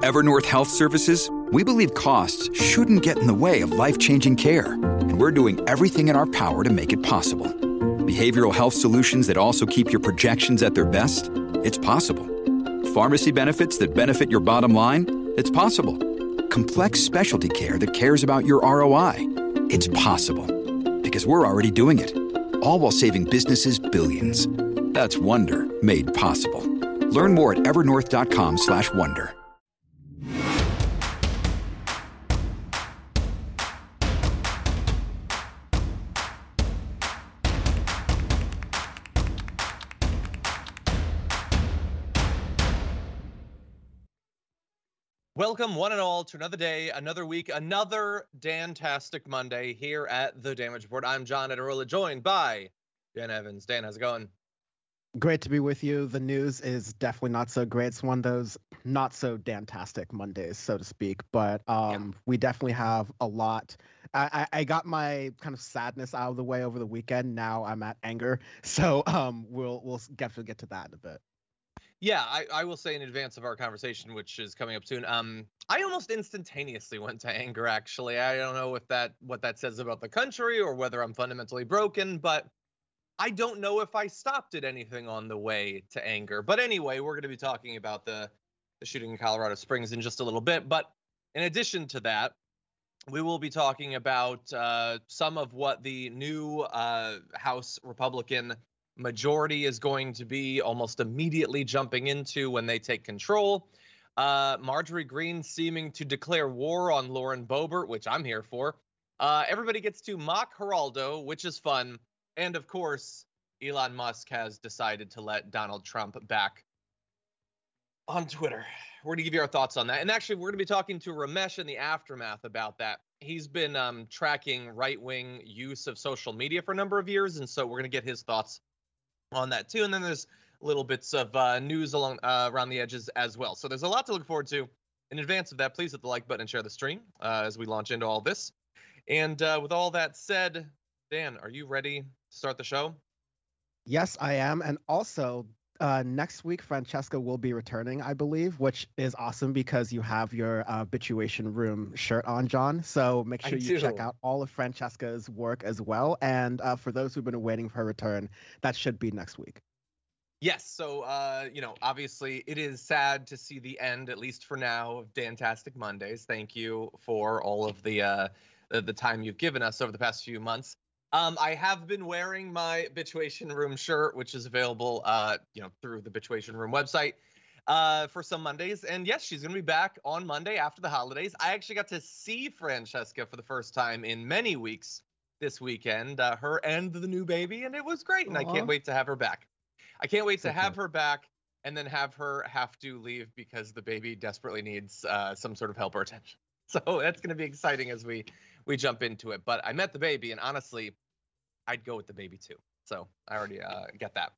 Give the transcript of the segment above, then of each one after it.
At Evernorth Health Services, we believe costs shouldn't get in the way of life-changing care, and we're doing everything in our power to make it possible. Behavioral health solutions that also keep your projections at their best? It's possible. Pharmacy benefits that benefit your bottom line? It's possible. Complex specialty care that cares about your ROI? It's possible. Because we're already doing it. All while saving businesses billions. That's Wonder made possible. Learn more at evernorth.com/wonder. Welcome, one and all, to another day, another week, another Dantastic Monday here at The Damage Report. I'm John Ederola, joined by Dan Evans. Dan, how's it going? Great to be with you. The news is definitely not so great. It's one of those not so Dantastic Mondays, so to speak. But we definitely have a lot. I got my kind of sadness out of the way over the weekend. Now I'm at anger. So we'll definitely get to that in a bit. Yeah, I will say in advance of our conversation, which is coming up soon, I almost instantaneously went to anger, actually. I don't know what that says about the country or whether I'm fundamentally broken, but I don't know if I stopped at anything on the way to anger. But anyway, we're going to be talking about the shooting in Colorado Springs in just a little bit. But in addition to that, we will be talking about some of what the new House Republican majority is going to be almost immediately jumping into when they take control. Marjorie Greene seeming to declare war on Lauren Boebert, which I'm here for. Everybody gets to mock Geraldo, which is fun. And of course, Elon Musk has decided to let Donald Trump back on Twitter. We're going to give you our thoughts on that. And actually, we're going to be talking to Ramesh in the aftermath about that. He's been tracking right-wing use of social media for a number of years. And so we're going to get his thoughts on that too. And then there's little bits of news along around the edges as well. So there's a lot to look forward to. In advance of that, please hit the like button and share the stream as we launch into all this. And with all that said, Dan, are you ready to start the show? Yes, I am. And also, next week, Francesca will be returning, I believe, which is awesome because you have your Bitchuation Room shirt on, John. So make sure you check out all of Francesca's work as well. And for those who've been waiting for her return, that should be next week. Yes. So, obviously it is sad to see the end, at least for now, of Dantastic Mondays. Thank you for all of the time you've given us over the past few months. I have been wearing my Bitchuation Room shirt, which is available, through the Bitchuation Room website for some Mondays. And yes, she's going to be back on Monday after the holidays. I actually got to see Francesca for the first time in many weeks this weekend, her and the new baby, and it was great. And I can't wait to have her back. I can't wait to have her back and then have her have to leave because the baby desperately needs some sort of help or attention. So that's going to be exciting as we jump into it. But I met the baby, and honestly, I'd go with the baby too. So I already get that.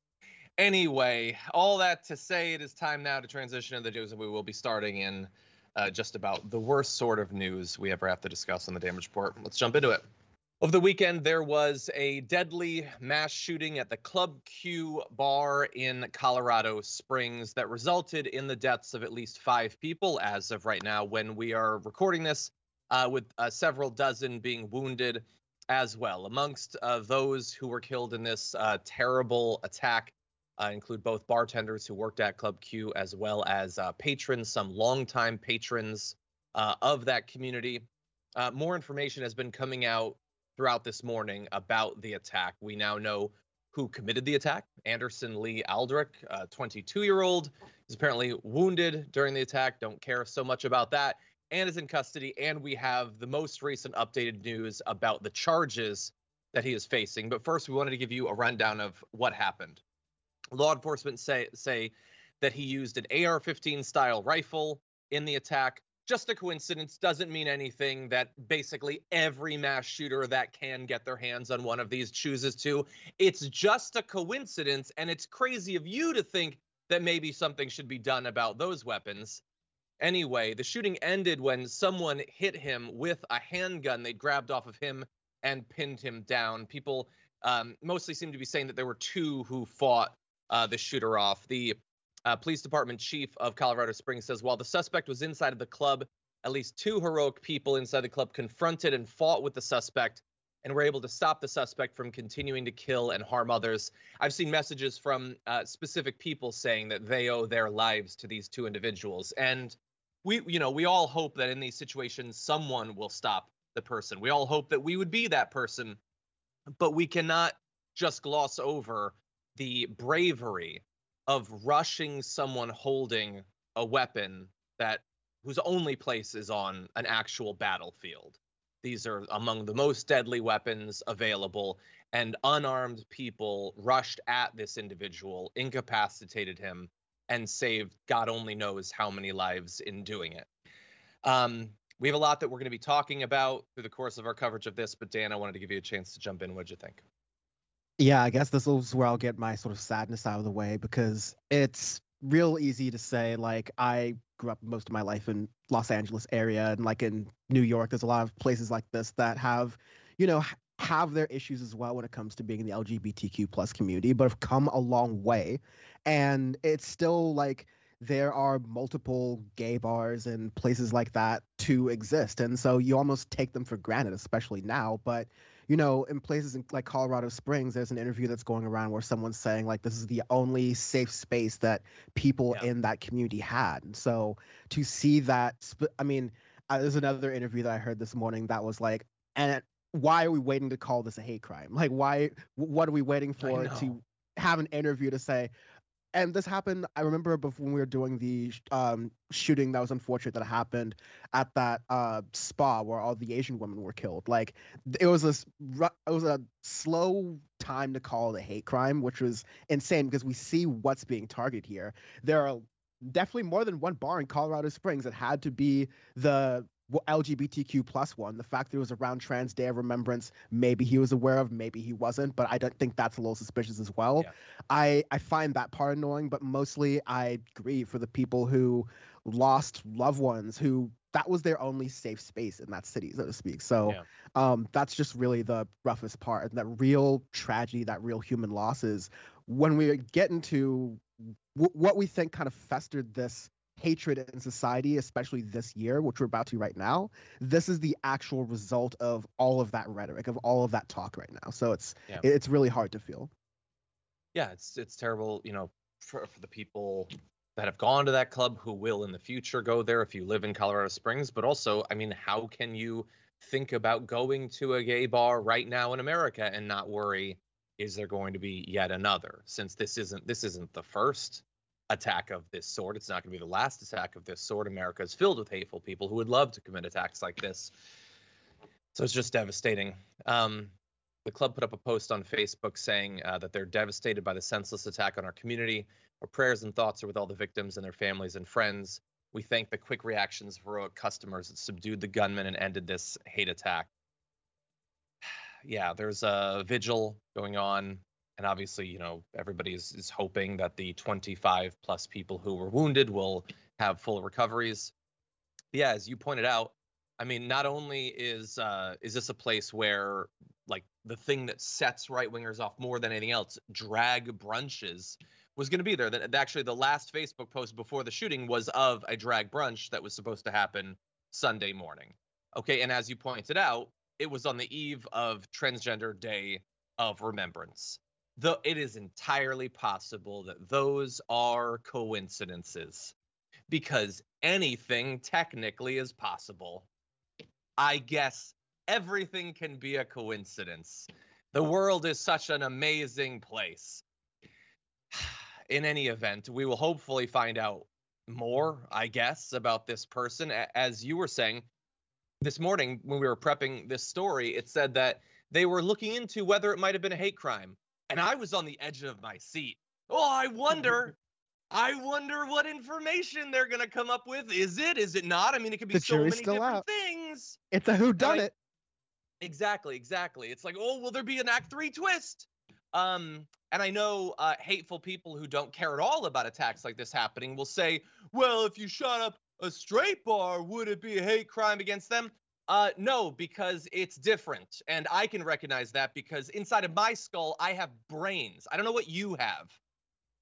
Anyway, all that to say, it is time now to transition to the news, and we will be starting in just about the worst sort of news we ever have to discuss on the Damage Report. Let's jump into it. Over the weekend, there was a deadly mass shooting at the Club Q bar in Colorado Springs that resulted in the deaths of at least 5 people as of right now when we are recording this, with several dozen being wounded as well. Amongst those who were killed in this terrible attack include both bartenders who worked at Club Q as well as patrons, some longtime patrons of that community. More information has been coming out throughout this morning about the attack. We now know who committed the attack. Anderson Lee Aldrich, a 22-year-old, is apparently wounded during the attack. Don't care so much about that, and is in custody. And we have the most recent updated news about the charges that he is facing. But first, we wanted to give you a rundown of what happened. Law enforcement say that he used an AR-15 style rifle in the attack. Just a coincidence, doesn't mean anything that basically every mass shooter that can get their hands on one of these chooses to. It's just a coincidence, and it's crazy of you to think that maybe something should be done about those weapons. Anyway, the shooting ended when someone hit him with a handgun they grabbed off of him and pinned him down. People mostly seem to be saying that there were 2 who fought the shooter off. The Police Department Chief of Colorado Springs says while the suspect was inside of the club, at least 2 heroic people inside the club confronted and fought with the suspect and were able to stop the suspect from continuing to kill and harm others. I've seen messages from specific people saying that they owe their lives to these 2 individuals. And we all hope that in these situations, someone will stop the person. We all hope that we would be that person, but we cannot just gloss over the bravery of rushing someone holding a weapon whose only place is on an actual battlefield. These are among the most deadly weapons available, and unarmed people rushed at this individual, incapacitated him, and saved God only knows how many lives in doing it. We have a lot that we're going to be talking about through the course of our coverage of this, but Dan, I wanted to give you a chance to jump in. What'd you think? Yeah, I guess this is where I'll get my sort of sadness out of the way, because it's real easy to say, like, I grew up most of my life in Los Angeles area, and like in New York, there's a lot of places like this that have, have their issues as well when it comes to being in the LGBTQ plus community, but have come a long way. And it's still like there are multiple gay bars and places like that to exist. And so you almost take them for granted, especially now. But in places like Colorado Springs, there's an interview that's going around where someone's saying like this is the only safe space that people in that community had. And so to see that, there's another interview that I heard this morning that was like, and why are we waiting to call this a hate crime? Like, what are we waiting for to have an interview to say? And this happened, I remember when we were doing the shooting that was unfortunate that happened at that spa where all the Asian women were killed. Like, it was a slow time to call it a hate crime, which was insane because we see what's being targeted here. There are definitely more than one bar in Colorado Springs that had to be the LGBTQ plus one. The fact that it was around Trans Day of Remembrance, maybe he was aware of, maybe he wasn't, but I don't think that's a little suspicious as well. Yeah. I find that part annoying, but mostly I grieve for the people who lost loved ones who that was their only safe space in that city, so to speak. So that's just really the roughest part. And that real tragedy, that real human loss is when we get into what we think kind of festered this hatred in society, especially this year, which we're about to right now. This is the actual result of all of that rhetoric, of all of that talk right now. So it's really hard to feel. Yeah, it's terrible, for the people that have gone to that club, who will in the future go there if you live in Colorado Springs. But also, how can you think about going to a gay bar right now in America and not worry, is there going to be yet another? Since this isn't the first attack of this sort, it's not going to be the last attack of this sort. America is filled with hateful people who would love to commit attacks like this. So it's just devastating. The club put up a post on Facebook saying that they're devastated by the senseless attack on our community. Our prayers and thoughts are with all the victims and their families and friends. We thank the quick reactions of heroic customers that subdued the gunman and ended this hate attack. Yeah, there's a vigil going on. And obviously, everybody is hoping that the 25 plus people who were wounded will have full recoveries. But yeah, as you pointed out, not only is this a place where, like, the thing that sets right wingers off more than anything else, drag brunches, was going to be there. That actually, the last Facebook post before the shooting was of a drag brunch that was supposed to happen Sunday morning. Okay, and as you pointed out, it was on the eve of Transgender Day of Remembrance. Though it is entirely possible that those are coincidences, because anything technically is possible. I guess everything can be a coincidence. The world is such an amazing place. In any event, we will hopefully find out more, I guess, about this person. As you were saying this morning when we were prepping this story, it said that they were looking into whether it might have been a hate crime. And I was on the edge of my seat. Oh, I wonder what information they're going to come up with. Is it not? It could be so many different things. It's a whodunit. Exactly. It's like, oh, will there be an Act 3 twist? And I know hateful people who don't care at all about attacks like this happening will say, well, if you shot up a straight bar, would it be a hate crime against them? No, because it's different. And I can recognize that because inside of my skull, I have brains. I don't know what you have.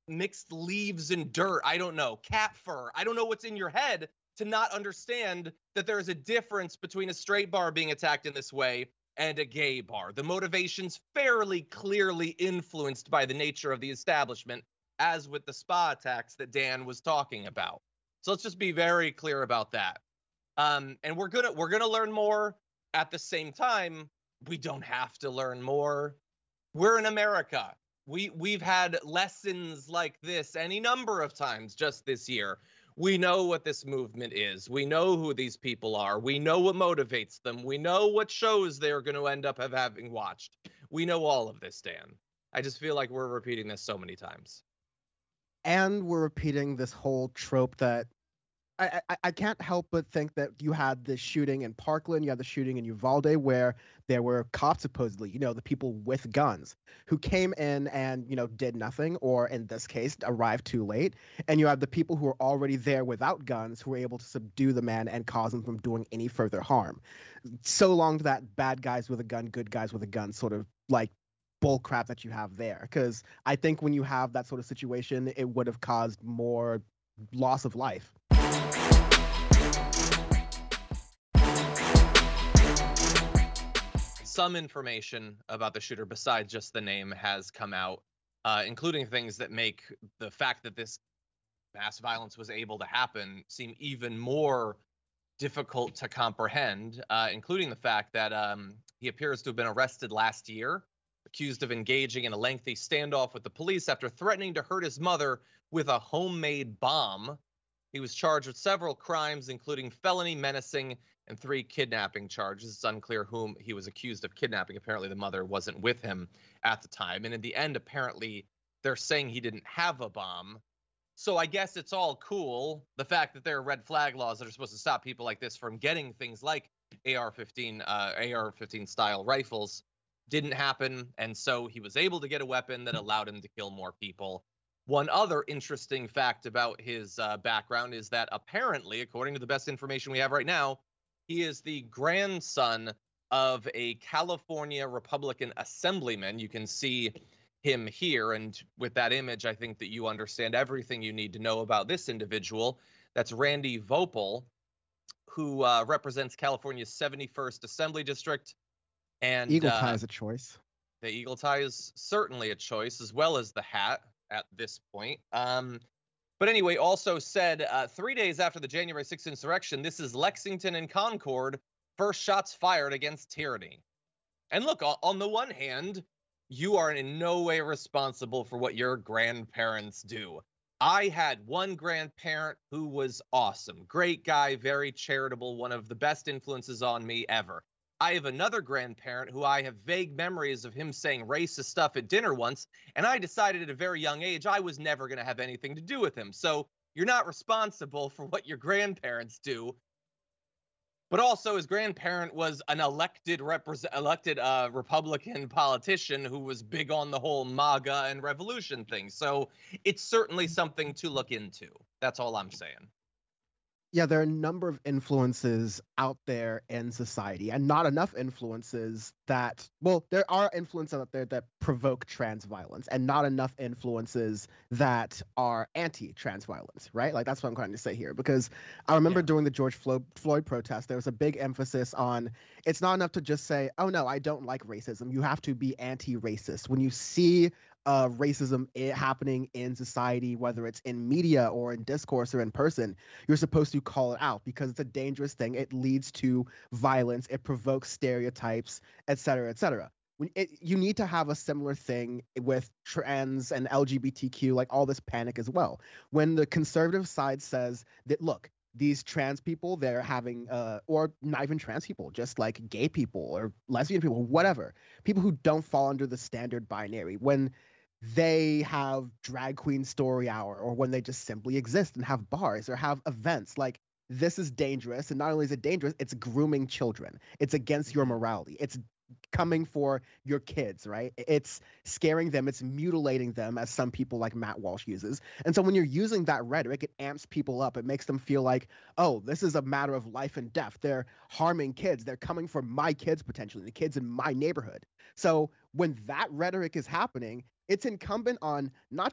mixed leaves and dirt. I don't know. Cat fur. I don't know what's in your head to not understand that there is a difference between a straight bar being attacked in this way and a gay bar. The motivation's fairly clearly influenced by the nature of the establishment, as with the spa attacks that Dan was talking about. So let's just be very clear about that. And we're gonna learn more. At the same time, we don't have to learn more. We're in America. We've had lessons like this any number of times just this year. We know what this movement is. We know who these people are. We know what motivates them. We know what shows they're going to end up having watched. We know all of this, Dan. I just feel like we're repeating this so many times. And we're repeating this whole trope that I can't help but think that you had the shooting in Parkland, you had the shooting in Uvalde, where there were cops supposedly, the people with guns who came in and, did nothing, or in this case, arrived too late. And you have the people who are already there without guns who were able to subdue the man and cause him from doing any further harm. So long to that bad guys with a gun, good guys with a gun sort of like bull crap that you have there. Because I think when you have that sort of situation, it would have caused more loss of life. Some information about the shooter besides just the name has come out, including things that make the fact that this mass violence was able to happen seem even more difficult to comprehend, including the fact that he appears to have been arrested last year, accused of engaging in a lengthy standoff with the police after threatening to hurt his mother with a homemade bomb. He was charged with several crimes, including felony menacing and 3 kidnapping charges. It's unclear whom he was accused of kidnapping. Apparently, the mother wasn't with him at the time. And in the end, apparently, they're saying he didn't have a bomb. So I guess it's all cool. The fact that there are red flag laws that are supposed to stop people like this from getting things like AR-15 style rifles didn't happen. And so he was able to get a weapon that allowed him to kill more people. One other interesting fact about his background is that apparently, according to the best information we have right now, he is the grandson of a California Republican assemblyman. You can see him here. And with that image, I think that you understand everything you need to know about this individual. That's Randy Vopel, who represents California's 71st Assembly District. And Eagle tie is a choice. The eagle tie is certainly a choice, as well as the hat at this point. But anyway, also said 3 days after the January 6th insurrection, this is Lexington and Concord, first shots fired against tyranny. And look, on the one hand, you are in no way responsible for what your grandparents do. I had one grandparent who was awesome. Great guy, very charitable, one of the best influences on me ever. I have another grandparent who I have vague memories of him saying racist stuff at dinner once, and I decided at a very young age I was never going to have anything to do with him. So you're not responsible for what your grandparents do. But also his grandparent was an elected Republican politician who was big on the whole MAGA and revolution thing. So it's certainly something to look into. That's all I'm saying. Yeah, there are a number of influences out there in society, and not enough influences that, well, there are influences out there that provoke trans violence, and not enough influences that are anti-trans violence, right? Like, that's what I'm trying to say here, because I remember during the George Floyd protest, there was a big emphasis on, it's not enough to just say, oh no, I don't like racism. You have to be anti-racist. When you see racism happening in society, whether it's in media or in discourse or in person, you're supposed to call it out because it's a dangerous thing. It leads to violence. It provokes stereotypes, et cetera, et cetera. You need to have a similar thing with trans and LGBTQ, like all this panic as well. When the conservative side says that, look, these trans people, they're having, or not even trans people, just like gay people or lesbian people, whatever, people who don't fall under the standard binary, when they have drag queen story hour, or when they just simply exist and have bars or have events, like, this is dangerous. And not only is it dangerous, it's grooming children. It's against your morality. It's coming for your kids, right? It's scaring them. It's mutilating them, as some people like Matt Walsh uses. And so when you're using that rhetoric, it amps people up. It makes them feel like, oh, this is a matter of life and death. They're harming kids. They're coming for my kids, potentially, the kids in my neighborhood. So when that rhetoric is happening, it's incumbent on not just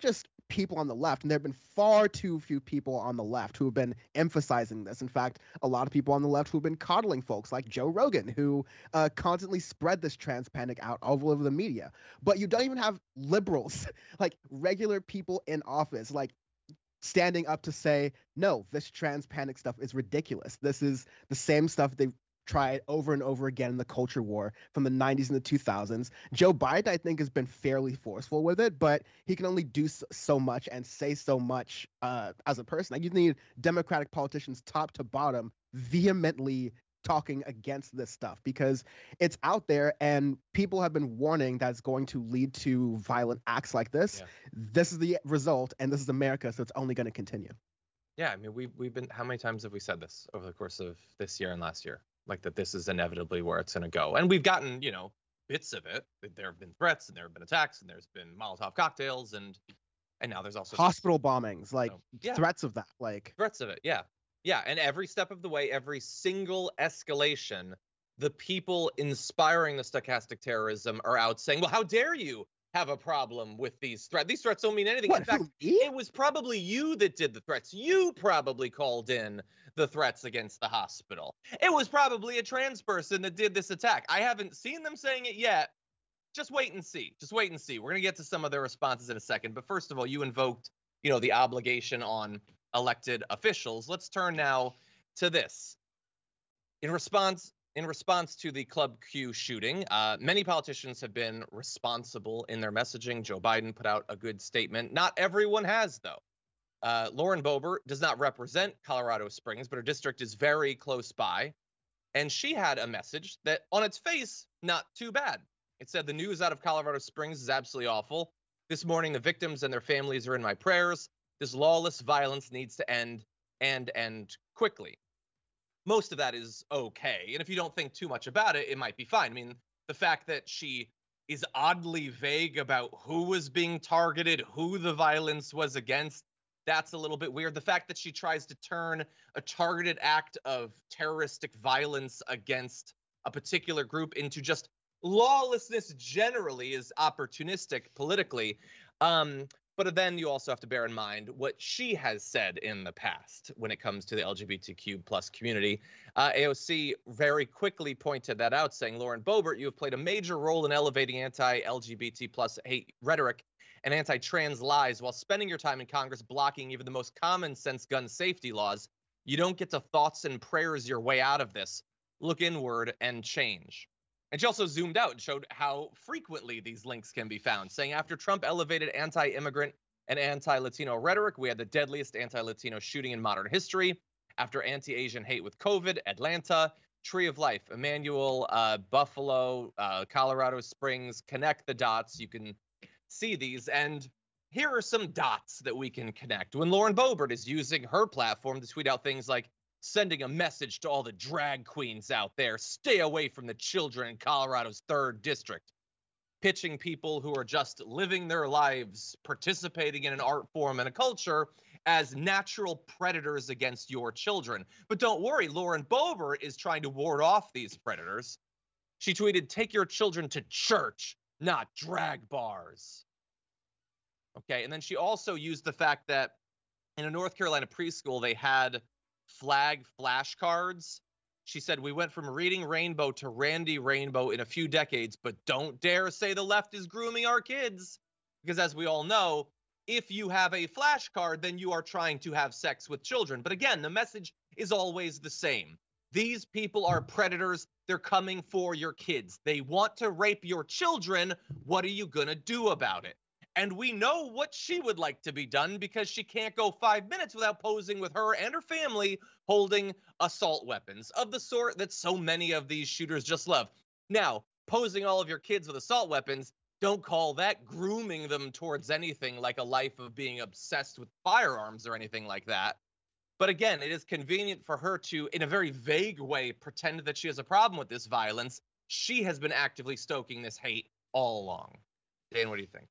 people on the left, and there have been far too few people on the left who have been emphasizing this. In fact, a lot of people on the left who have been coddling folks like Joe Rogan, who constantly spread this trans panic out all over the media. But you don't even have liberals, like regular people in office, like standing up to say, no, this trans panic stuff is ridiculous. This is the same stuff they've tried over and over again in the culture war from the 90s and the 2000s. Joe Biden, I think, has been fairly forceful with it, but he can only do so much and say so much as a person. Like, you need Democratic politicians top to bottom vehemently talking against this stuff because it's out there and people have been warning that it's going to lead to violent acts like this. Yeah. This is the result, and this is America, so it's only going to continue. Yeah, I mean, we've been, how many times have we said this over the course of this year and last year? Like, that this is inevitably where it's going to go. And we've gotten, you know, bits of it. There have been threats, and there have been attacks, and there's been Molotov cocktails, and now there's also hospital bombings, like threats of that, like threats of it. Yeah. Yeah. And every step of the way, every single escalation, the people inspiring the stochastic terrorism are out saying, well, how dare you have a problem with these threats? These threats don't mean anything. In fact, it was probably you that did the threats. You probably called in the threats against the hospital. It was probably a trans person that did this attack. I haven't seen them saying it yet. Just wait and see. Just wait and see. We're going to get to some of their responses in a second. But first of all, you invoked, you know, the obligation on elected officials. Let's turn now to this. In response to the Club Q shooting, many politicians have been responsible in their messaging. Joe Biden put out a good statement. Not everyone has, though. Lauren Boebert does not represent Colorado Springs, but her district is very close by. And she had a message that, on its face, not too bad. It said, the news out of Colorado Springs is absolutely awful. This morning, the victims and their families are in my prayers. This lawless violence needs to end, and end quickly. Most of that is okay. And if you don't think too much about it, it might be fine. I mean, the fact that she is oddly vague about who was being targeted, who the violence was against, that's a little bit weird. The fact that she tries to turn a targeted act of terroristic violence against a particular group into just lawlessness generally is opportunistic politically. But then you also have to bear in mind what she has said in the past when it comes to the LGBTQ plus community. AOC very quickly pointed that out, saying, Lauren Boebert, you have played a major role in elevating anti-LGBT plus hate rhetoric and anti-trans lies while spending your time in Congress blocking even the most common sense gun safety laws. You don't get to thoughts and prayers your way out of this. Look inward and change. And she also zoomed out and showed how frequently these links can be found, saying after Trump elevated anti-immigrant and anti-Latino rhetoric, we had the deadliest anti-Latino shooting in modern history. After anti-Asian hate with COVID, Atlanta, Tree of Life, Emmanuel, Buffalo, Colorado Springs, connect the dots. You can see these. And here are some dots that we can connect. When Lauren Boebert is using her platform to tweet out things like, sending a message to all the drag queens out there, stay away from the children in Colorado's 3rd district. Pitching people who are just living their lives, participating in an art form and a culture as natural predators against your children. But don't worry, Lauren Boebert is trying to ward off these predators. She tweeted, take your children to church, not drag bars. Okay, and then she also used the fact that in a North Carolina preschool, they had flag flashcards. She said, we went from reading Rainbow to Randy Rainbow in a few decades, but don't dare say the left is grooming our kids. Because as we all know, if you have a flashcard, then you are trying to have sex with children. But again, the message is always the same. These people are predators. They're coming for your kids. They want to rape your children. What are you going to do about it? And we know what she would like to be done because she can't go 5 minutes without posing with her and her family holding assault weapons of the sort that so many of these shooters just love. Now, posing all of your kids with assault weapons, don't call that grooming them towards anything like a life of being obsessed with firearms or anything like that. But again, it is convenient for her to, in a very vague way, pretend that she has a problem with this violence. She has been actively stoking this hate all along. Dan, what do you think?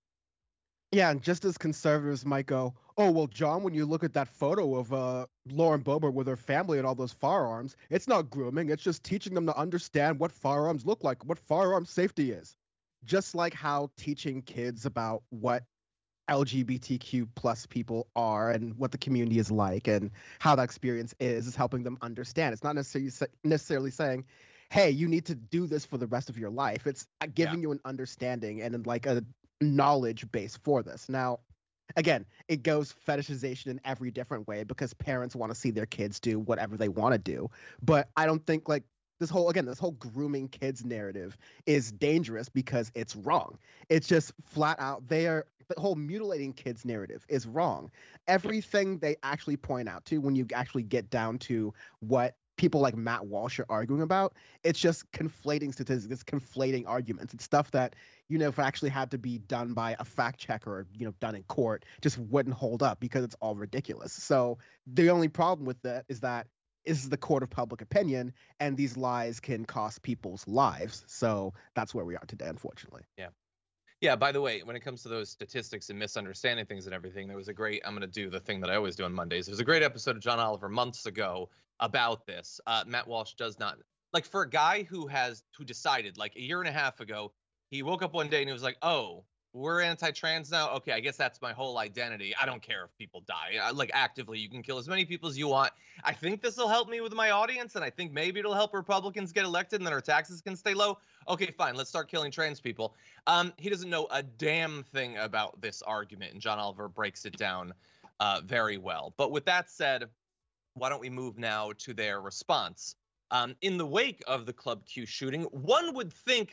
Yeah, and just as conservatives might go, oh, well, John, when you look at that photo of Lauren Boebert with her family and all those firearms, it's not grooming. It's just teaching them to understand what firearms look like, what firearm safety is. Just like how teaching kids about what LGBTQ plus people are and what the community is like and how that experience is helping them understand. It's not necessarily saying, hey, you need to do this for the rest of your life. It's giving you an understanding and like a knowledge base for this. Now, again, it goes fetishization in every different way because parents want to see their kids do whatever they want to do. But I don't think like this whole grooming kids narrative is dangerous because it's wrong. It's just flat out the whole mutilating kids narrative is wrong. Everything they actually point out to when you actually get down to what people like Matt Walsh are arguing about, it's just conflating statistics, it's conflating arguments. It's stuff that, if it actually had to be done by a fact checker or, done in court, just wouldn't hold up because it's all ridiculous. So the only problem with that is that this is the court of public opinion and these lies can cost people's lives. So that's where we are today, unfortunately. Yeah. Yeah, by the way, when it comes to those statistics and misunderstanding things and everything, there was a great, I'm going to do the thing that I always do on Mondays. There was a great episode of John Oliver months ago about this. Matt Walsh does not, like, for a guy who decided like a year and a half ago, he woke up one day and he was like, oh, we're anti-trans now. Okay, I guess that's my whole identity. I don't care if people die. Like, actively, you can kill as many people as you want. I think this will help me with my audience, and I think maybe it'll help Republicans get elected and then our taxes can stay low. Okay, fine, let's start killing trans people. He doesn't know a damn thing about this argument, and John Oliver breaks it down very well. But with that said, why don't we move now to their response? In the wake of the Club Q shooting, one would think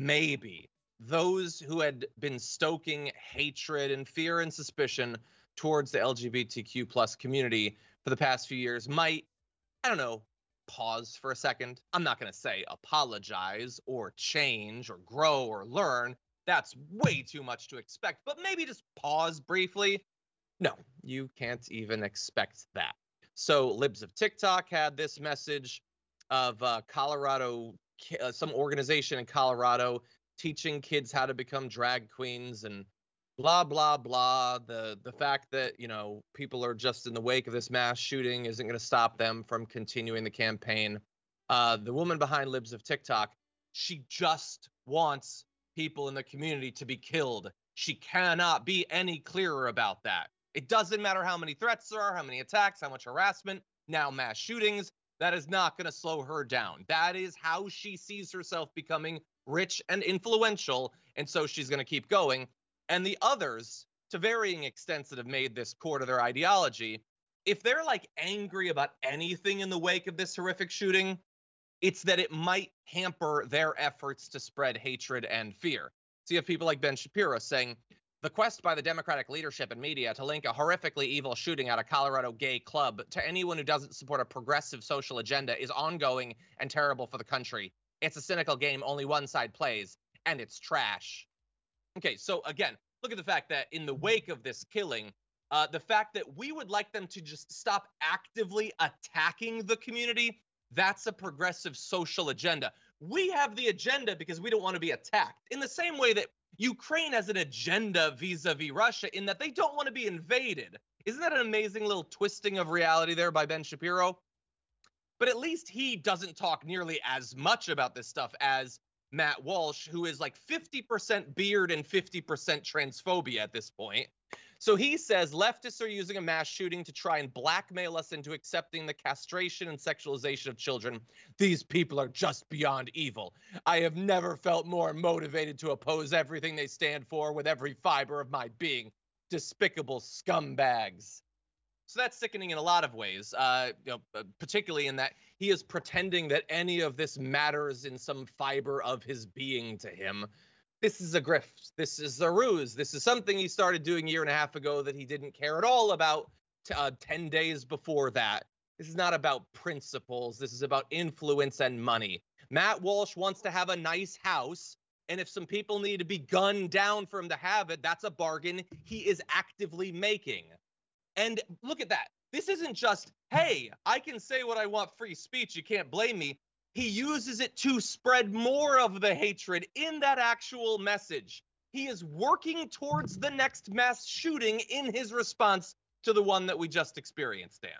maybe those who had been stoking hatred and fear and suspicion towards the LGBTQ plus community for the past few years might, I don't know, pause for a second. I'm not going to say apologize or change or grow or learn. That's way too much to expect, but maybe just pause briefly. No, you can't even expect that. So Libs of TikTok had this message of Colorado, some organization in Colorado teaching kids how to become drag queens and blah, blah, blah. The fact that, people are just in the wake of this mass shooting isn't going to stop them from continuing the campaign. The woman behind Libs of TikTok, she just wants people in the community to be killed. She cannot be any clearer about that. It doesn't matter how many threats there are, how many attacks, how much harassment, now mass shootings. That is not going to slow her down. That is how she sees herself becoming rich and influential, and so she's going to keep going. And the others, to varying extents that have made this core to their ideology, if they're like angry about anything in the wake of this horrific shooting, it's that it might hamper their efforts to spread hatred and fear. So you have people like Ben Shapiro saying, the quest by the Democratic leadership and media to link a horrifically evil shooting at a Colorado gay club to anyone who doesn't support a progressive social agenda is ongoing and terrible for the country. It's a cynical game only one side plays, and it's trash. Okay, so again, look at the fact that in the wake of this killing, the fact that we would like them to just stop actively attacking the community, that's a progressive social agenda. We have the agenda because we don't want to be attacked. In the same way that Ukraine has an agenda vis-a-vis Russia in that they don't want to be invaded. Isn't that an amazing little twisting of reality there by Ben Shapiro? But at least he doesn't talk nearly as much about this stuff as Matt Walsh, who is like 50% beard and 50% transphobia at this point. So he says leftists are using a mass shooting to try and blackmail us into accepting the castration and sexualization of children. These people are just beyond evil. I have never felt more motivated to oppose everything they stand for with every fiber of my being. Despicable scumbags. So that's sickening in a lot of ways, particularly in that he is pretending that any of this matters in some fiber of his being to him. This is a grift. This is a ruse. This is something he started doing a year and a half ago that he didn't care at all about 10 days before that. This is not about principles. This is about influence and money. Matt Walsh wants to have a nice house, and if some people need to be gunned down for him to have it, that's a bargain he is actively making. And look at that. This isn't just, hey, I can say what I want, free speech, you can't blame me. He uses it to spread more of the hatred in that actual message. He is working towards the next mass shooting in his response to the one that we just experienced, Dan.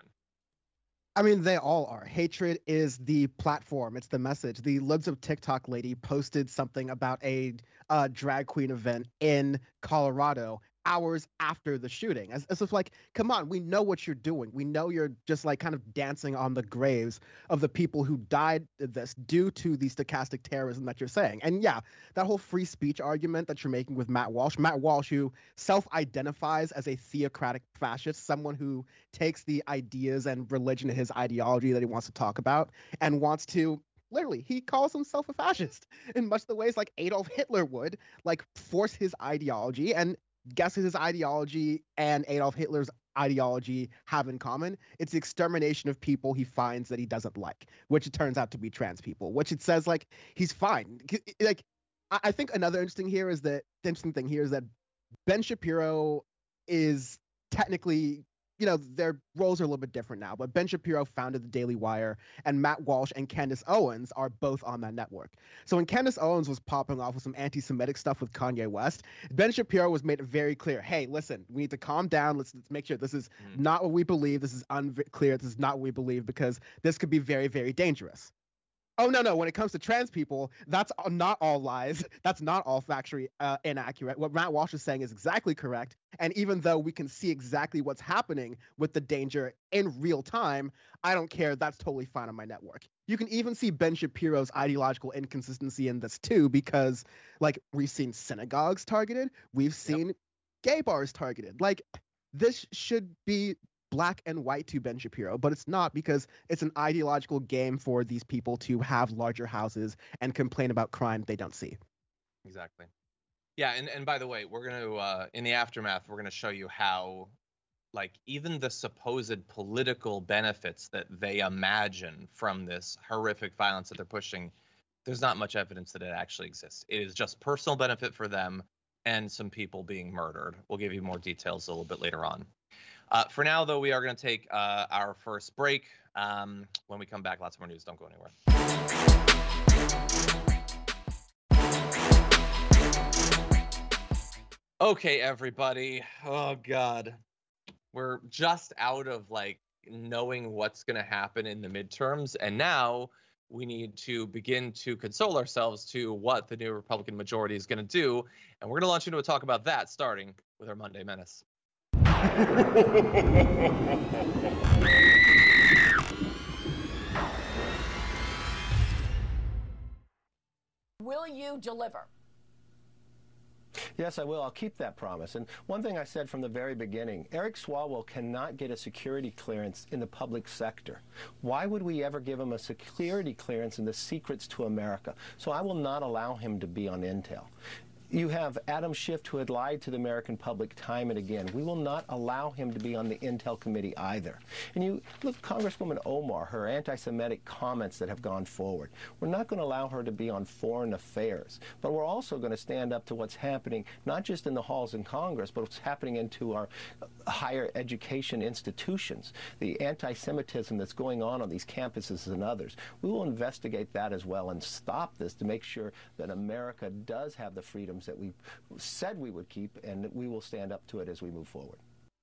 I mean, they all are. Hatred is the platform. It's the message. The Libs of TikTok lady posted something about a drag queen event in Colorado hours after the shooting. As if like, come on, we know what you're doing. We know you're just like kind of dancing on the graves of the people who died in this due to the stochastic terrorism that you're saying. And yeah, that whole free speech argument that you're making with Matt Walsh, who self-identifies as a theocratic fascist, someone who takes the ideas and religion and his ideology that he wants to talk about and wants to literally, he calls himself a fascist in much the ways like Adolf Hitler would, like force his ideology. And guess his ideology and Adolf Hitler's ideology have in common? It's the extermination of people he finds that he doesn't like, which it turns out to be trans people, which it says like he's fine. Like, I think another interesting thing here is that Ben Shapiro is technically, their roles are a little bit different now, but Ben Shapiro founded the Daily Wire, and Matt Walsh and Candace Owens are both on that network. So when Candace Owens was popping off with some anti-Semitic stuff with Kanye West, Ben Shapiro was made it very clear, hey, listen, we need to calm down. Let's make sure this is not what we believe. This is unclear. This is not what we believe, because this could be very, very dangerous. Oh, no. When it comes to trans people, that's not all lies. That's not all factually inaccurate. What Matt Walsh is saying is exactly correct. And even though we can see exactly what's happening with the danger in real time, I don't care. That's totally fine on my network. You can even see Ben Shapiro's ideological inconsistency in this too, because like we've seen synagogues targeted. We've seen gay bars targeted. Like this should be black and white to Ben Shapiro, but it's not, because it's an ideological game for these people to have larger houses and complain about crime they don't see. Exactly. Yeah, and by the way, we're going to, in the aftermath, we're going to show you how, like, even the supposed political benefits that they imagine from this horrific violence that they're pushing, there's not much evidence that it actually exists. It is just personal benefit for them and some people being murdered. We'll give you more details a little bit later on. For now, though, we are going to take our first break. When we come back, lots more news. Don't go anywhere. Okay, everybody. Oh, God. We're just out of, like, knowing what's going to happen in the midterms. And now we need to begin to console ourselves to what the new Republican majority is going to do. And we're going to launch into a talk about that, starting with our Monday Menace. Will you deliver? Yes, I will. I'll keep that promise. And one thing I said from the very beginning, Eric Swalwell cannot get a security clearance in the public sector. Why would we ever give him a security clearance in the secrets to America? So I will not allow him to be on Intel. You have Adam Schiff, who had lied to the American public time and again. We will not allow him to be on the Intel Committee either. And you look, Congresswoman Omar, her anti-Semitic comments that have gone forward. We're not going to allow her to be on foreign affairs. But we're also going to stand up to what's happening, not just in the halls in Congress, but what's happening into our higher education institutions. The anti-Semitism that's going on these campuses and others. We will investigate that as well and stop this to make sure that America does have the freedom that we said we would keep, and we will stand up to it as we move forward.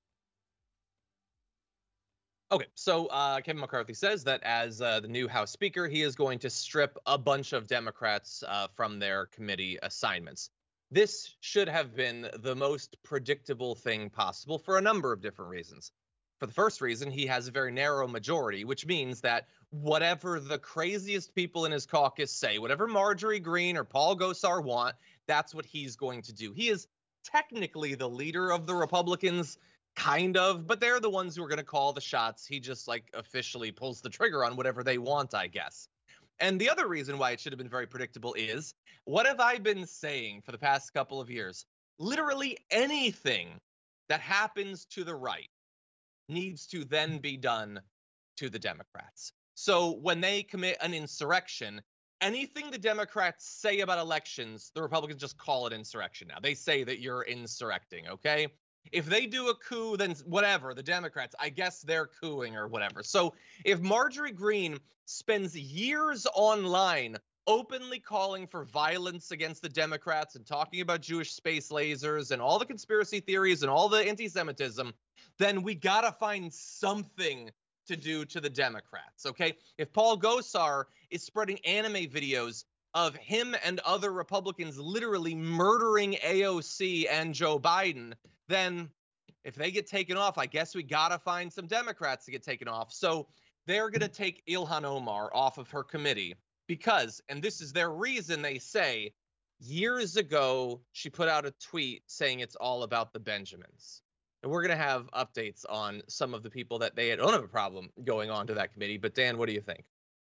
Okay, so Kevin McCarthy says that as the new House Speaker, he is going to strip a bunch of Democrats from their committee assignments. This should have been the most predictable thing possible for a number of different reasons. For the first reason, he has a very narrow majority, which means that whatever the craziest people in his caucus say, whatever Marjorie Greene or Paul Gosar want, that's what he's going to do. He is technically the leader of the Republicans, kind of, but they're the ones who are going to call the shots. He just like officially pulls the trigger on whatever they want, I guess. And the other reason why it should have been very predictable is, what have I been saying for the past couple of years? Literally anything that happens to the right needs to then be done to the Democrats. So when they commit an insurrection, anything the Democrats say about elections, the Republicans just call it insurrection now. They say that you're insurrecting, okay? If they do a coup, then whatever, the Democrats, I guess they're cooing or whatever. So if Marjorie Greene spends years online openly calling for violence against the Democrats and talking about Jewish space lasers and all the conspiracy theories and all the anti-Semitism, then we gotta find something to do to the Democrats, okay? If Paul Gosar is spreading anime videos of him and other Republicans literally murdering AOC and Joe Biden, then if they get taken off, I guess we got to find some Democrats to get taken off. So they're going to take Ilhan Omar off of her committee because, and this is their reason, they say, years ago, she put out a tweet saying it's all about the Benjamins. And we're going to have updates on some of the people that they don't have a problem going on to that committee. But Dan, what do you think?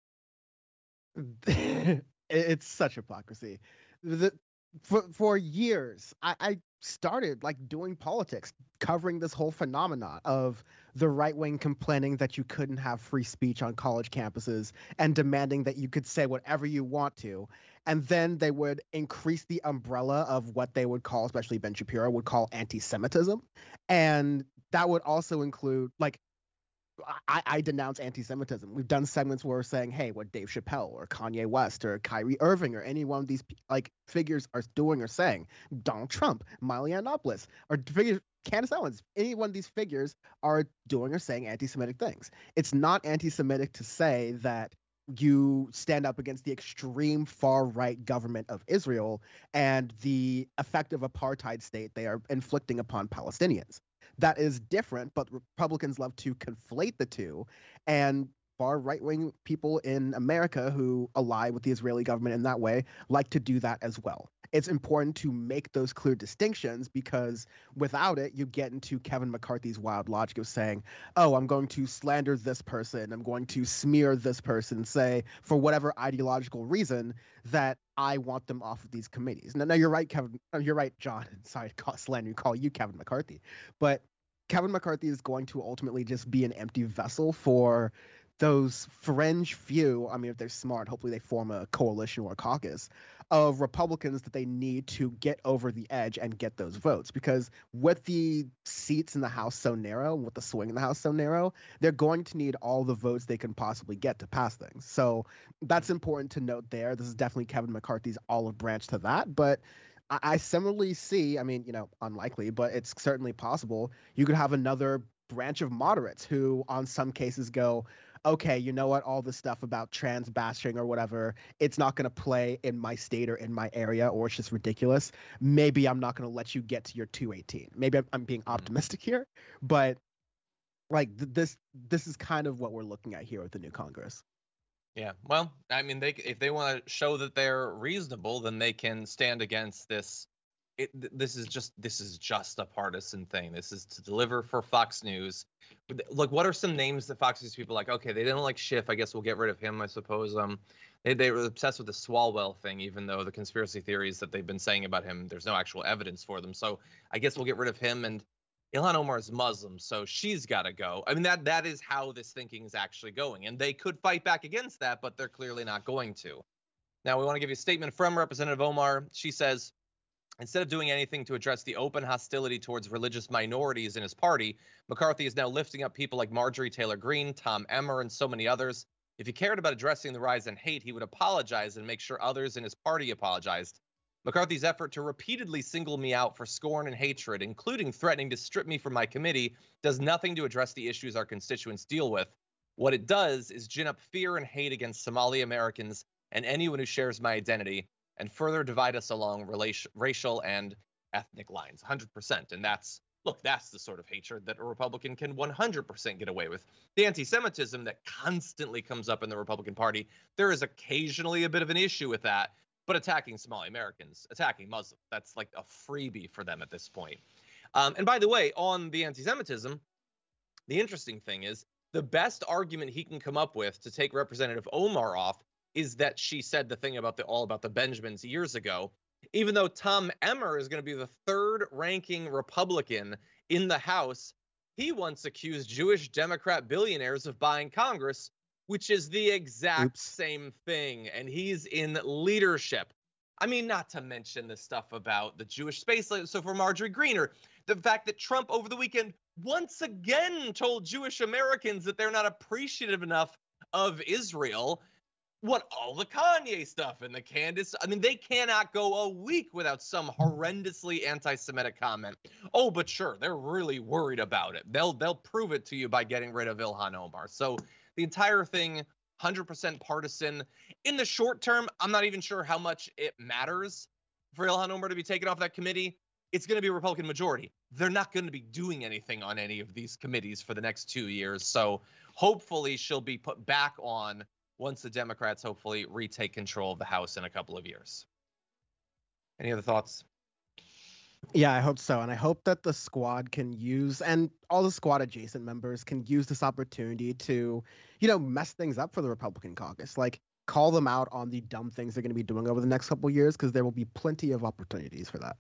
It's such hypocrisy. For years, I started like doing politics, covering this whole phenomenon of the right wing complaining that you couldn't have free speech on college campuses and demanding that you could say whatever you want to. And then they would increase the umbrella of what they would call, especially Ben Shapiro, would call anti-Semitism. And that would also include, like, I denounce anti-Semitism. We've done segments where we're saying, hey, what Dave Chappelle or Kanye West or Kyrie Irving or any one of these like figures are doing or saying, Donald Trump, Miley Yiannopoulos, or figures, Candace Owens, any one of these figures are doing or saying anti-Semitic things. It's not anti-Semitic to say that you stand up against the extreme far-right government of Israel and the effective apartheid state they are inflicting upon Palestinians. That is different, but Republicans love to conflate the two, and far right-wing people in America who ally with the Israeli government in that way like to do that as well. It's important to make those clear distinctions because without it, you get into Kevin McCarthy's wild logic of saying, oh, I'm going to slander this person, I'm going to smear this person, say, for whatever ideological reason that I want them off of these committees. Now you're right, Kevin. You're right, John. Sorry to slander you, call you Kevin McCarthy. But Kevin McCarthy is going to ultimately just be an empty vessel for those fringe few, I mean, if they're smart, hopefully they form a coalition or a caucus of Republicans that they need to get over the edge and get those votes. Because with the seats in the House so narrow, with the swing in the House so narrow, they're going to need all the votes they can possibly get to pass things. So that's important to note there. This is definitely Kevin McCarthy's olive branch to that. But I similarly see, I mean, you know, unlikely, but it's certainly possible. You could have another branch of moderates who on some cases go, okay, you know what, all this stuff about trans bashing or whatever, it's not going to play in my state or in my area, or it's just ridiculous. Maybe I'm not going to let you get to your 218. Maybe I'm being optimistic here, but like this is kind of what we're looking at here with the new Congress. Yeah, well, I mean, if they want to show that they're reasonable, then they can stand against this. This is just a partisan thing. This is to deliver for Fox News. Look, what are some names that Fox News people like? Okay, they didn't like Schiff. I guess we'll get rid of him, I suppose. They were obsessed with the Swalwell thing, even though the conspiracy theories that they've been saying about him, there's no actual evidence for them. So I guess we'll get rid of him. And Ilhan Omar is Muslim, so she's got to go. I mean, that is how this thinking is actually going. And they could fight back against that, but they're clearly not going to. Now, we want to give you a statement from Representative Omar. She says, instead of doing anything to address the open hostility towards religious minorities in his party, McCarthy is now lifting up people like Marjorie Taylor Greene, Tom Emmer, and so many others. If he cared about addressing the rise in hate, he would apologize and make sure others in his party apologized. McCarthy's effort to repeatedly single me out for scorn and hatred, including threatening to strip me from my committee, does nothing to address the issues our constituents deal with. What it does is gin up fear and hate against Somali Americans and anyone who shares my identity, and further divide us along racial and ethnic lines, 100%. And that's the sort of hatred that a Republican can 100% get away with. The anti-Semitism that constantly comes up in the Republican Party, there is occasionally a bit of an issue with that, but attacking Somali Americans, attacking Muslims, that's like a freebie for them at this point. And by the way, on the anti-Semitism, the interesting thing is the best argument he can come up with to take Representative Omar off is that she said the thing about all about the Benjamins years ago, even though Tom Emmer is going to be the third ranking Republican in the House. He once accused Jewish Democrat billionaires of buying Congress, which is the exact same thing. And he's in leadership. I mean, not to mention the stuff about the Jewish space. So for Marjorie Greene, or the fact that Trump over the weekend once again told Jewish Americans that they're not appreciative enough of Israel. What all the Kanye stuff and the Candace, I mean, they cannot go a week without some horrendously anti-Semitic comment. Oh, but sure, they're really worried about it. They'll prove it to you by getting rid of Ilhan Omar. So the entire thing, 100% partisan. In the short term, I'm not even sure how much it matters for Ilhan Omar to be taken off that committee. It's going to be a Republican majority. they're not going to be doing anything on any of these committees for the next 2 years. So hopefully she'll be put back on once the Democrats hopefully retake control of the House in a couple of years. Any other thoughts? Yeah, I hope so. And I hope that the squad can use, and all the squad adjacent members can use this opportunity to, mess things up for the Republican caucus. Like, call them out on the dumb things they're going to be doing over the next couple of years, because there will be plenty of opportunities for that.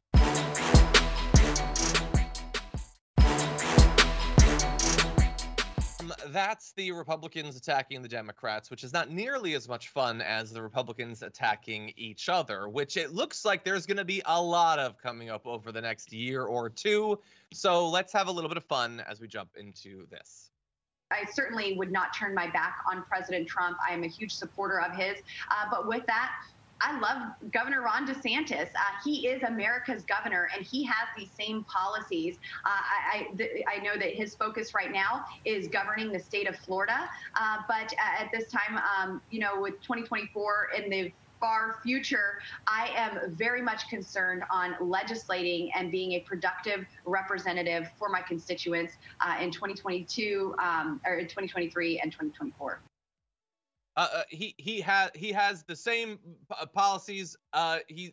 That's the Republicans attacking the Democrats, which is not nearly as much fun as the Republicans attacking each other, which it looks like there's going to be a lot of coming up over the next year or two. So let's have a little bit of fun as we jump into this. I certainly would not turn my back on President Trump. I am a huge supporter of his. But with that, I love Governor Ron DeSantis. He is America's governor, and he has these same policies. I know that his focus right now is governing the state of Florida. But at this time, with 2024 in the far future, I am very much concerned on legislating and being a productive representative for my constituents in 2022 or in 2023 and 2024. He has the same policies. He's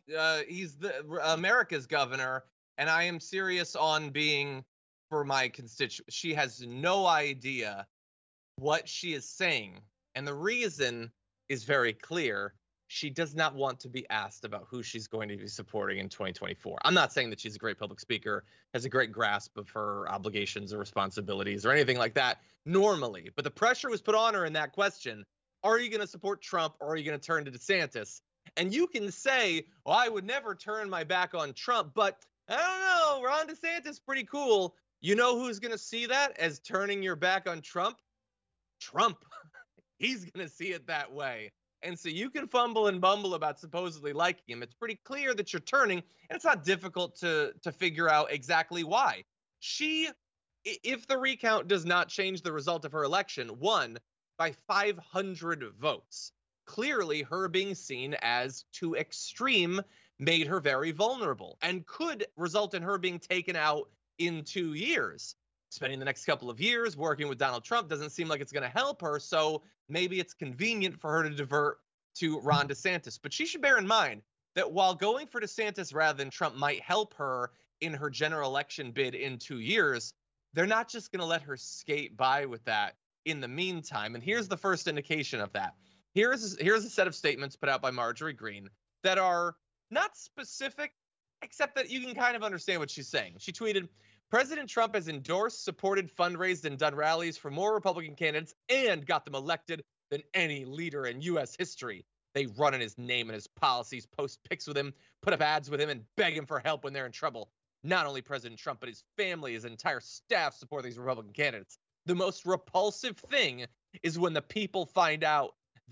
America's governor, and I am serious on being for my constituents. She has no idea what she is saying, and the reason is very clear. She does not want to be asked about who she's going to be supporting in 2024. I'm not saying that she's a great public speaker, has a great grasp of her obligations or responsibilities or anything like that normally, but the pressure was put on her in that question. Are you going to support Trump, or are you going to turn to DeSantis? And you can say, well, I would never turn my back on Trump, but I don't know, Ron DeSantis pretty cool. You know who's going to see that as turning your back on Trump? Trump. He's going to see it that way. And so you can fumble and bumble about supposedly liking him. It's pretty clear that you're turning, and it's not difficult to figure out exactly why. She, if the recount does not change the result of her election, won by 500 votes. Clearly, her being seen as too extreme made her very vulnerable and could result in her being taken out in 2 years. Spending the next couple of years working with Donald Trump doesn't seem like it's going to help her, so maybe it's convenient for her to divert to Ron DeSantis. But she should bear in mind that while going for DeSantis rather than Trump might help her in her general election bid in 2 years, they're not just going to let her skate by with that in the meantime. And here's the first indication of that. Here's a set of statements put out by Marjorie Greene that are not specific, except that you can kind of understand what she's saying. She tweeted, President Trump has endorsed, supported, fundraised, and done rallies for more Republican candidates and got them elected than any leader in U.S. history. They run in his name and his policies, post pics with him, put up ads with him, and beg him for help when they're in trouble. Not only President Trump, but his family, his entire staff support these Republican candidates. The most repulsive thing is when the people find out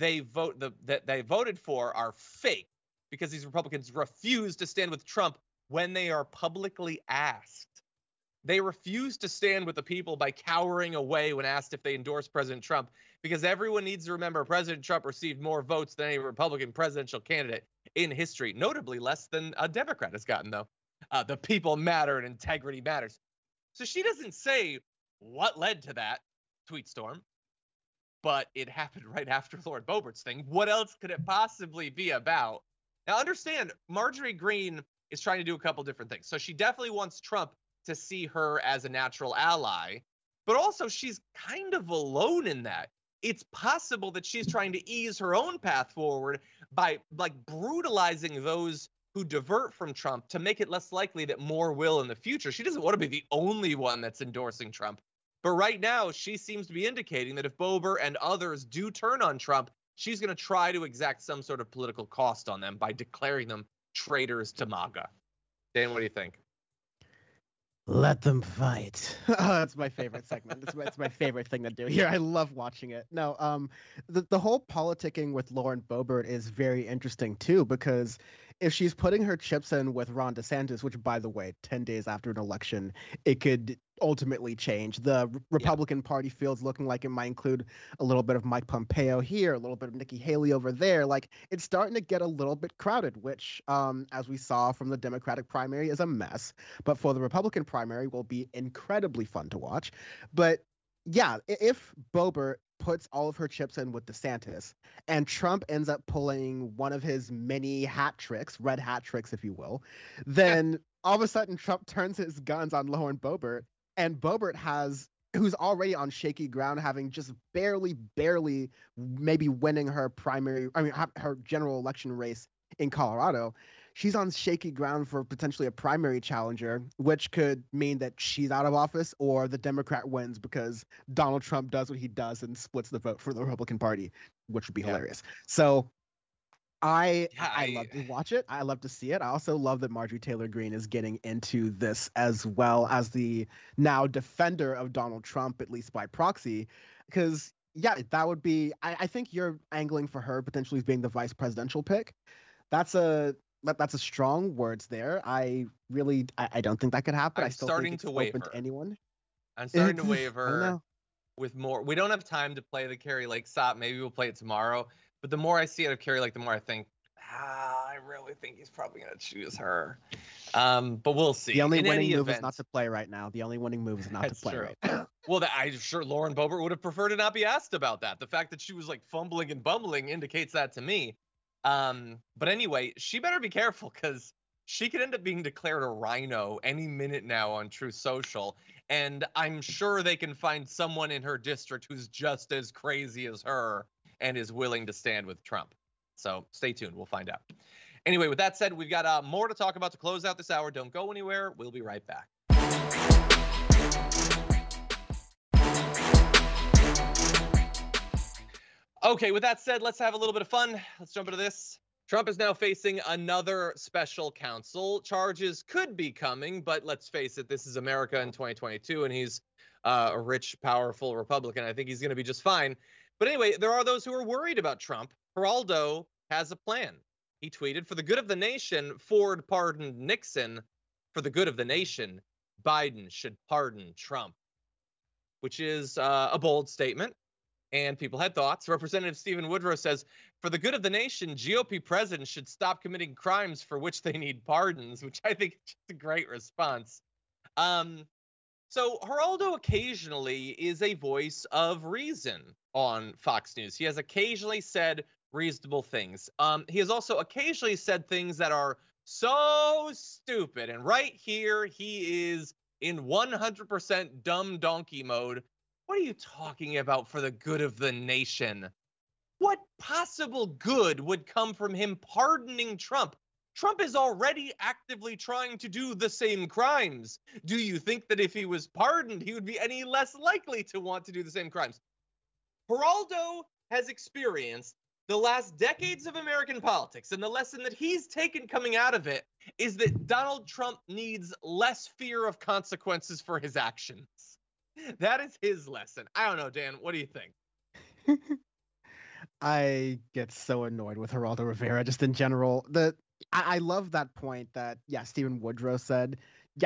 that they voted for are fake, because these Republicans refuse to stand with Trump when they are publicly asked. They refuse to stand with the people by cowering away when asked if they endorse President Trump, because everyone needs to remember President Trump received more votes than any Republican presidential candidate in history, notably less than a Democrat has gotten, though. The people matter and integrity matters. So she doesn't say what led to that tweet storm, but it happened right after Lauren Boebert's thing. What else could it possibly be about? Now, understand, Marjorie Greene is trying to do a couple different things. So she definitely wants Trump to see her as a natural ally, but also she's kind of alone in that. It's possible that she's trying to ease her own path forward by brutalizing those who divert from Trump to make it less likely that more will in the future. She doesn't want to be the only one that's endorsing Trump. But right now, she seems to be indicating that if Boebert and others do turn on Trump, she's going to try to exact some sort of political cost on them by declaring them traitors to MAGA. Dan, what do you think? Let them fight. Oh, that's my favorite segment. It's my favorite thing to do here. I love watching it. No, the whole politicking with Lauren Boebert is very interesting too, because if she's putting her chips in with Ron DeSantis, which, by the way, 10 days after an election, it could ultimately change. The Republican Party field's looking like it might include a little bit of Mike Pompeo here, a little bit of Nikki Haley over there. Like, it's starting to get a little bit crowded, which, as we saw from the Democratic primary, is a mess. But for the Republican primary, will be incredibly fun to watch. But yeah, if Boebert puts all of her chips in with DeSantis, and Trump ends up pulling one of his many hat tricks, red hat tricks, if you will, then all of a sudden Trump turns his guns on Lauren Boebert, and Boebert who's already on shaky ground, having just barely maybe winning her her general election race in Colorado. She's on shaky ground for potentially a primary challenger, which could mean that she's out of office or the Democrat wins because Donald Trump does what he does and splits the vote for the Republican Party, which would be hilarious. So I love to watch it. I love to see it. I also love that Marjorie Taylor Greene is getting into this as well as the now defender of Donald Trump, at least by proxy, because that would be, I think you're angling for her potentially being the vice presidential pick. That's a strong words there. I don't think that could happen. I'm I still starting think it's to open waver. to anyone. I'm starting to waver with more. We don't have time to play the Kari Lake stop. Maybe we'll play it tomorrow. But the more I see out of Kari Lake, the more I think, I really think he's probably going to choose her. But we'll see. The only winning move is not to play right now. The only winning move is not to play right now. Well, I'm sure Lauren Boebert would have preferred to not be asked about that. The fact that she was like fumbling and bumbling indicates that to me. But anyway, she better be careful because she could end up being declared a rhino any minute now on Truth Social. And I'm sure they can find someone in her district who's just as crazy as her and is willing to stand with Trump. So stay tuned. We'll find out. Anyway, with that said, we've got more to talk about to close out this hour. Don't go anywhere. We'll be right back. Okay, with that said, let's have a little bit of fun. Let's jump into this. Trump is now facing another special counsel. Charges could be coming, but let's face it, this is America in 2022, and he's a rich, powerful Republican. I think he's going to be just fine. But anyway, there are those who are worried about Trump. Geraldo has a plan. He tweeted, "For the good of the nation, Ford pardoned Nixon. For the good of the nation, Biden should pardon Trump," which is a bold statement. And people had thoughts. Representative Stephen Woodrow says, "For the good of the nation, GOP presidents should stop committing crimes for which they need pardons," which I think is just a great response. So Geraldo occasionally is a voice of reason on Fox News. He has occasionally said reasonable things. He has also occasionally said things that are so stupid. And right here, he is in 100% dumb donkey mode. What are you talking about for the good of the nation? What possible good would come from him pardoning Trump? Trump is already actively trying to do the same crimes. Do you think that if he was pardoned, he would be any less likely to want to do the same crimes? Geraldo has experienced the last decades of American politics, and the lesson that he's taken coming out of it is that Donald Trump needs less fear of consequences for his actions. That is his lesson. I don't know, Dan. What do you think? I get so annoyed with Geraldo Rivera just in general. I love that point that, Stephen Woodrow said,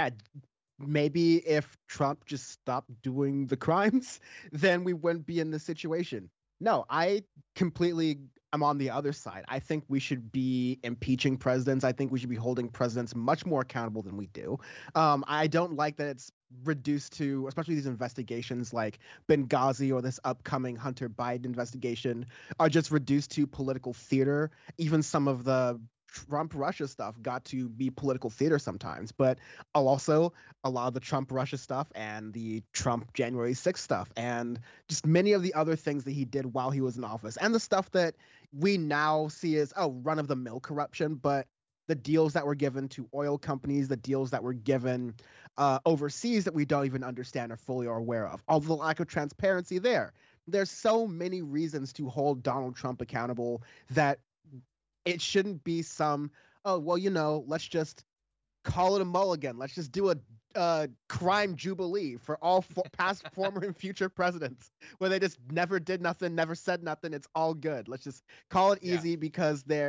maybe if Trump just stopped doing the crimes, then we wouldn't be in this situation. No, I completely am on the other side. I think we should be impeaching presidents. I think we should be holding presidents much more accountable than we do. I don't like that it's reduced to, especially these investigations like Benghazi or this upcoming Hunter Biden investigation, are just reduced to political theater. Even some of the Trump-Russia stuff got to be political theater sometimes, but also a lot of the Trump-Russia stuff and the Trump January 6th stuff and just many of the other things that he did while he was in office and the stuff that we now see as, run-of-the-mill corruption, but the deals that were given to oil companies, the deals that were given overseas that we don't even understand or fully are aware of, all the lack of transparency there. There's so many reasons to hold Donald Trump accountable that it shouldn't be some, let's just call it a mulligan. Let's just do a crime jubilee for all past, former, and future presidents where they just never did nothing, never said nothing. It's all good. Let's just call it easy because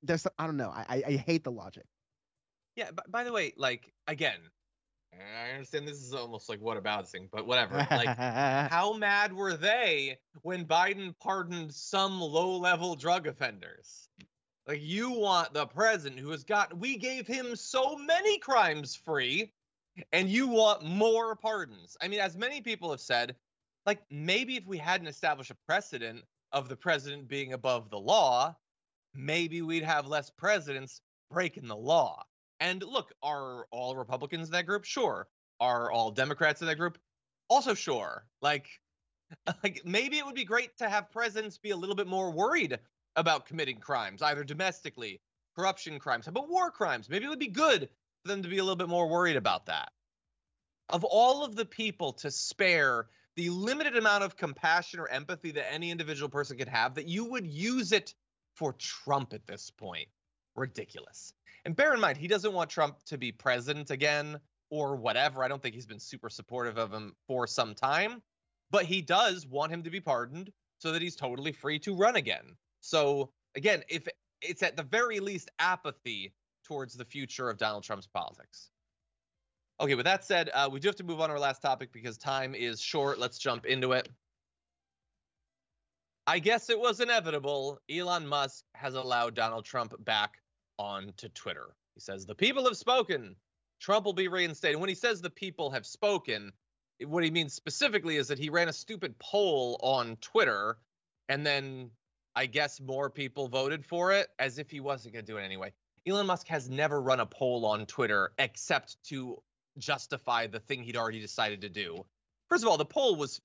there's I don't know. I hate the logic. Yeah, by the way, like, again, I understand this is almost like whataboutising, but whatever. Like, how mad were they when Biden pardoned some low-level drug offenders? Like, you want the president who we gave him so many crimes free, and you want more pardons. I mean, as many people have said, like, maybe if we hadn't established a precedent of the president being above the law, maybe we'd have less presidents breaking the law. And look, are all Republicans in that group? Sure. Are all Democrats in that group? Also sure. Like maybe it would be great to have presidents be a little bit more worried about committing crimes, either domestically, corruption crimes, but war crimes. Maybe it would be good for them to be a little bit more worried about that. Of all of the people to spare the limited amount of compassion or empathy that any individual person could have, that you would use it for Trump at this point. Ridiculous. And bear in mind, he doesn't want Trump to be president again or whatever. I don't think he's been super supportive of him for some time, but he does want him to be pardoned so that he's totally free to run again. So again, if it's at the very least apathy towards the future of Donald Trump's politics. Okay, with that said, we do have to move on to our last topic because time is short. Let's jump into it. I guess it was inevitable. Elon Musk has allowed Donald Trump back onto Twitter. He says, the people have spoken. Trump will be reinstated. When he says the people have spoken, what he means specifically is that he ran a stupid poll on Twitter, and then I guess more people voted for it, as if he wasn't going to do it anyway. Elon Musk has never run a poll on Twitter except to justify the thing he'd already decided to do. First of all, the poll was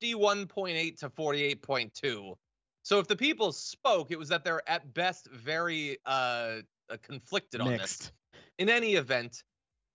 51.8 to 48.2. So if the people spoke, it was that they're at best very conflicted on this. In any event,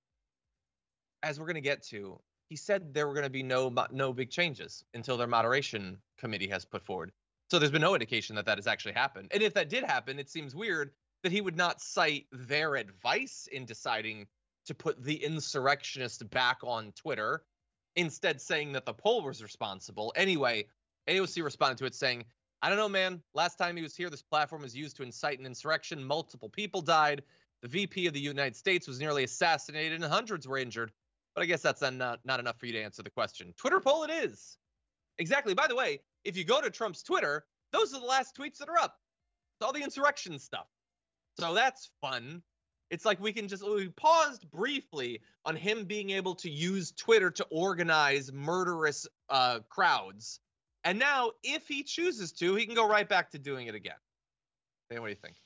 as we're going to get to, he said there were going to be no big changes until their moderation committee has put forward. So there's been no indication that that has actually happened. And if that did happen, it seems weird that he would not cite their advice in deciding to put the insurrectionist back on Twitter, instead saying that the poll was responsible. Anyway, AOC responded to it saying, I don't know, man. Last time he was here, this platform was used to incite an insurrection. Multiple people died. The VP of the United States was nearly assassinated and hundreds were injured. But I guess that's not enough for you to answer the question. Twitter poll it is. Exactly. By the way, if you go to Trump's Twitter, those are the last tweets that are up. It's all the insurrection stuff. So that's fun. It's like we paused briefly on him being able to use Twitter to organize murderous crowds. And now, if he chooses to, he can go right back to doing it again. Hey, what do you think?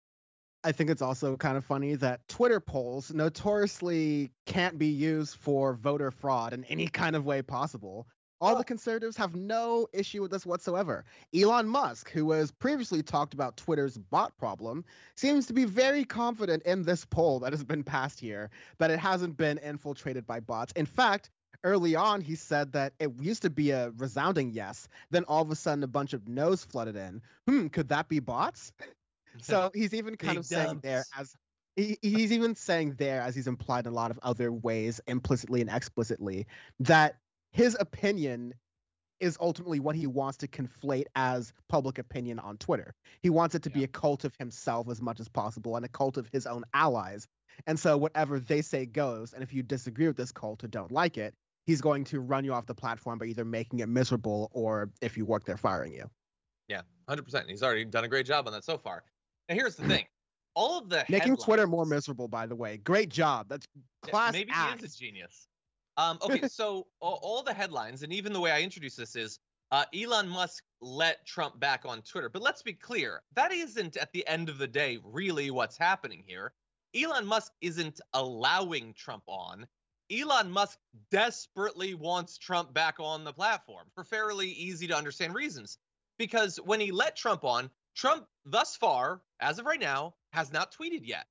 I think it's also kind of funny that Twitter polls notoriously can't be used for voter fraud in any kind of way possible. All the conservatives have no issue with this whatsoever. Elon Musk, who has previously talked about Twitter's bot problem, seems to be very confident in this poll that has been passed here, that it hasn't been infiltrated by bots. In fact, early on, he said that it used to be a resounding yes. Then all of a sudden, a bunch of no's flooded in. Could that be bots? So he's even kind of saying there as he's even saying there, as he's implied in a lot of other ways, implicitly and explicitly, that his opinion is ultimately what he wants to conflate as public opinion on Twitter. He wants it to be a cult of himself as much as possible and a cult of his own allies. And so whatever they say goes. And if you disagree with this cult or don't like it, he's going to run you off the platform by either making it miserable or, if you work there, firing you. Yeah, 100%. He's already done a great job on that so far. Now, here's the thing. All of the making Twitter more miserable, by the way. Great job. That's class maybe act. He is a genius. Okay, so all the headlines, and even the way I introduce this is Elon Musk let Trump back on Twitter. But let's be clear. That isn't, at the end of the day, really what's happening here. Elon Musk isn't allowing Trump on. Elon Musk desperately wants Trump back on the platform for fairly easy to understand reasons. Because when he let Trump on, Trump thus far, as of right now, has not tweeted yet.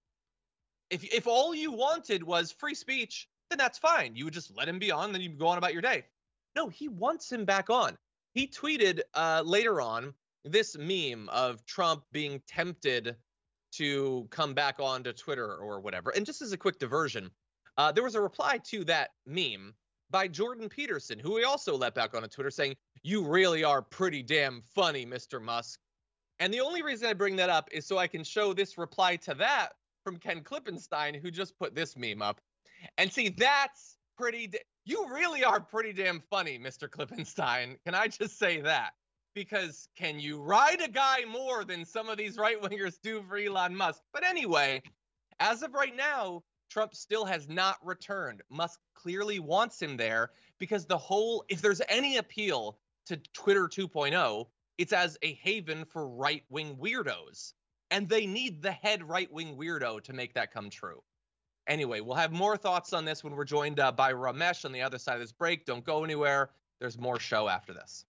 If all you wanted was free speech, then that's fine. You would just let him be on, then you go on about your day. No, he wants him back on. He tweeted later on this meme of Trump being tempted to come back onto Twitter or whatever. And just as a quick diversion, there was a reply to that meme by Jordan Peterson, who he also let back onto Twitter, saying, "You really are pretty damn funny, Mr. Musk." And the only reason I bring that up is so I can show this reply to that from Ken Klippenstein, who just put this meme up. And see, that's you really are pretty damn funny, Mr. Klippenstein. Can I just say that? Because can you ride a guy more than some of these right-wingers do for Elon Musk? But anyway, as of right now, Trump still has not returned. Musk clearly wants him there because if there's any appeal to Twitter 2.0, it's as a haven for right-wing weirdos. And they need the head right-wing weirdo to make that come true. Anyway, we'll have more thoughts on this when we're joined by Ramesh on the other side of this break. Don't go anywhere. There's more show after this.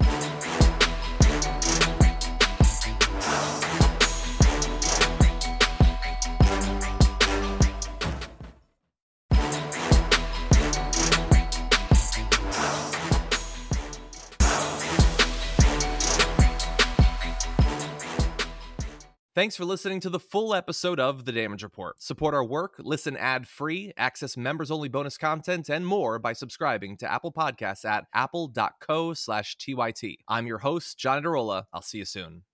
Thanks for listening to the full episode of The Damage Report. Support our work, listen ad-free, access members-only bonus content, and more by subscribing to Apple Podcasts at apple.co/TYT. I'm your host, John Adarola. I'll see you soon.